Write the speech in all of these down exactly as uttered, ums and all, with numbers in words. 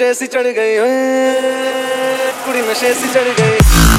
नशे सी चढ़ गई कुड़ी नशे सी चढ़ गई।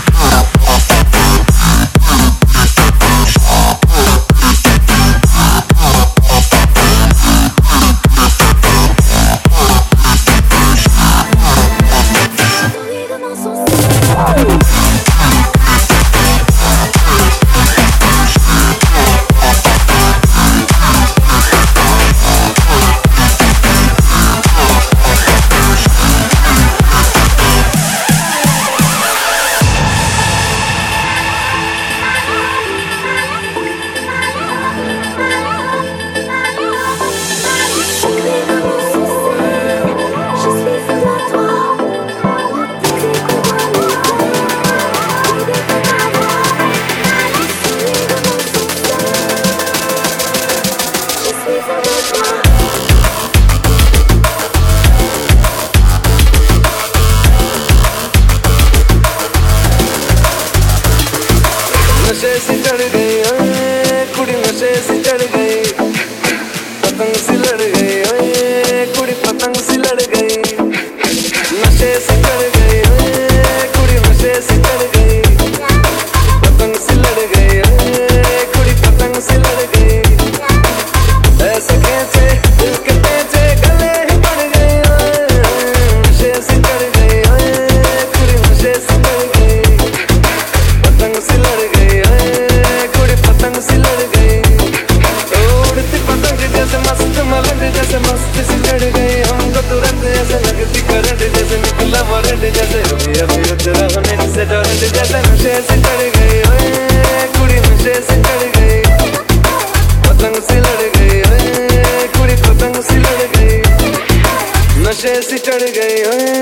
नशे सी चढ़ गई कुड़ी नशे सी चढ़ गई, पतंग सी लड़ गई कुड़ी पतंग सी लड़ गई। नशे सी चढ़ गई कुड़ी नशे सी चढ़ गई, पतंग सी लड़ गई कुड़ी पतंग सी लड़ गई। ऐसे कैसे दिल के पेचे गले ही पड़ गई, नशे सी चढ़ गई कुड़ी नशे सी चढ़ गई, पतंग सी लड़ गई पतंग सी लड़ गई। उड़ती पतंग जैसे मस्त मलंग जैसे मस्त सी चढ़ गई, हमको तुरंत ऐसे लगती करंट जैसे निकला वारंट जैसे अभी अभी उतरा होने से टोरेंट जैसे। नशे से चढ़ गई कुड़ी नशे से चढ़ गई, पतंग सी लड़ गई कुड़ी पतंग सी लड़ गई। नशे से चढ़ गई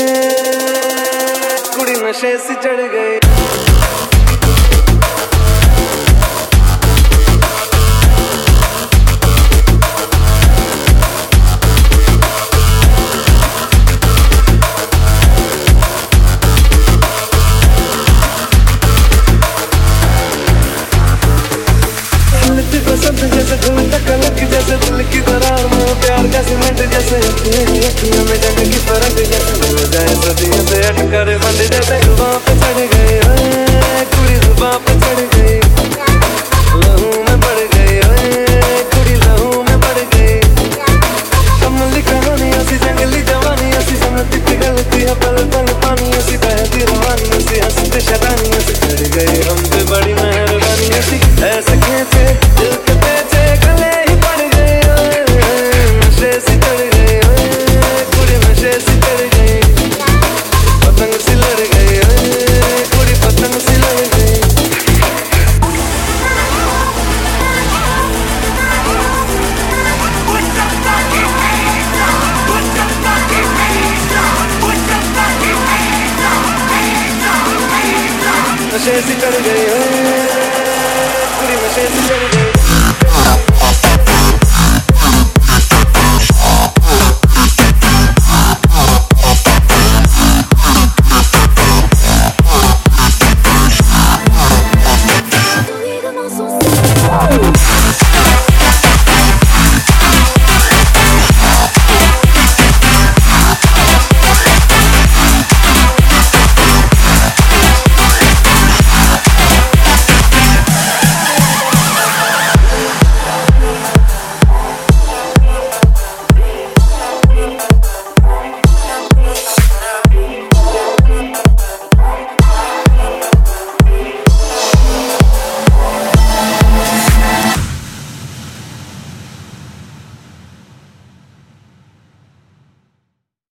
कुड़ी नशे से चढ़ गई। पसंद जैसे घूमता कलक जैसे दिल की दरार में प्यार का सीमेंट जैसे अखियों में जंग की फरक जैसे मिल जाए सदियों से अटकर बंद जैसे। जुबां पे चढ़ गई कुड़ी जुबां पे चढ़ गई, लहू में बढ़ गई कुड़ी लहू में बढ़ गई। कमली कहानी ऐसी जंगली जवानी ऐसी समझती थी गलती है पल पल पानी ऐसी बहती रवानी ऐसी हंसते शरानी ऐसी चढ़ गई हम पे बड़ी मेहरबानी ऐसी। ऐसे खेचे दिल के पेचे गले ही पड़ गए, नशे सी चढ़ गई कुड़ी नशे सी चढ़ गई, पतंग सी लड़ गई कुड़ी पतंग सी लड़ गई। नशे सी चढ़ गई कुड़ी नशे सी चढ़ गई।